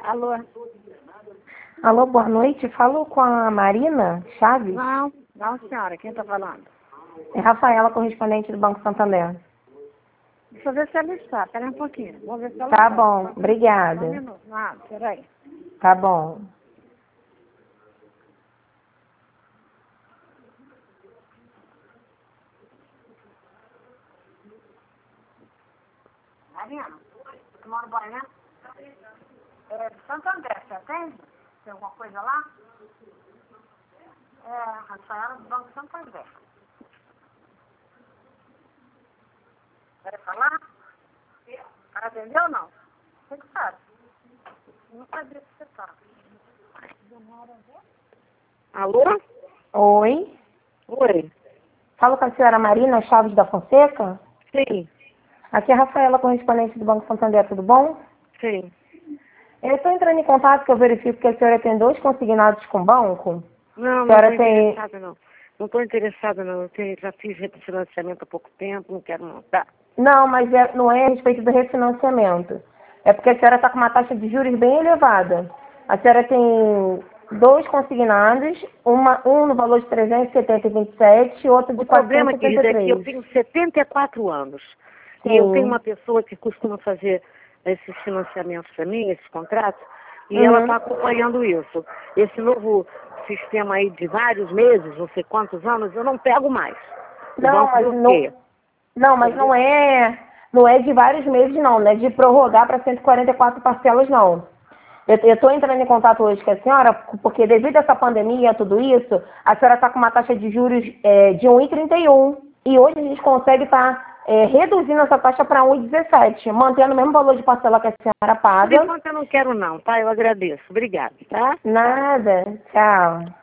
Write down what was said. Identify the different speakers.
Speaker 1: Alô?
Speaker 2: Alô, boa noite. Falo com a Marina Chaves.
Speaker 1: Não, senhora. Quem está falando?
Speaker 2: É Rafaela, correspondente do Banco Santander.
Speaker 1: Deixa eu ver se ela está. Espera um pouquinho. Vou ver se ela
Speaker 2: Tá
Speaker 1: está.
Speaker 2: bom, obrigada.
Speaker 1: Um minuto. Peraí.
Speaker 2: Tá bom.
Speaker 1: Marina, você mora no Bahia, né? É de Santander, você atende? Tem alguma coisa lá? É, Rafaela do Banco Santander. Quer falar? Ela atendeu ou não? Você que sabe. Não sabia que você está. Alô?
Speaker 2: Oi.
Speaker 1: Oi.
Speaker 2: Falo com a senhora Marina Chaves da Fonseca.
Speaker 1: Sim,
Speaker 2: Aqui é a Rafaela, correspondente do Banco Santander. Tudo bom?
Speaker 1: sim.
Speaker 2: Eu estou entrando em contato que eu verifico que a senhora tem 2 consignados com o banco.
Speaker 1: Não,
Speaker 2: A
Speaker 1: não estou
Speaker 2: senhora tem...
Speaker 1: interessada, não. Não estou interessada, não. Já fiz refinanciamento há pouco tempo, não quero não. Tá.
Speaker 2: Não, mas não é a respeito do refinanciamento. É porque a senhora está com uma taxa de juros bem elevada. A senhora tem 2 consignados, um no valor de 370,27 e outro de
Speaker 1: O problema, querida, é que eu
Speaker 2: 473.
Speaker 1: tenho 74 anos. E eu tenho
Speaker 2: Sim.
Speaker 1: uma pessoa que costuma fazer esses financiamentos para mim, esses contratos, e ela está
Speaker 2: Uhum.
Speaker 1: acompanhando isso. Esse novo sistema aí de vários meses, não sei quantos anos, eu não pego mais. O
Speaker 2: Não,
Speaker 1: banco
Speaker 2: mas
Speaker 1: bloqueia.
Speaker 2: não é de vários meses não, não é de prorrogar para 144 parcelas não. Eu estou entrando em contato hoje com a senhora porque devido a essa pandemia, tudo isso, a senhora está com uma taxa de juros de 1,31 e hoje a gente consegue estar reduzindo essa taxa para 1,17, mantendo o mesmo valor de parcela que a senhora
Speaker 1: Por
Speaker 2: paga.
Speaker 1: enquanto eu não quero não, tá? Eu agradeço. Obrigada, tá?
Speaker 2: Nada, tchau.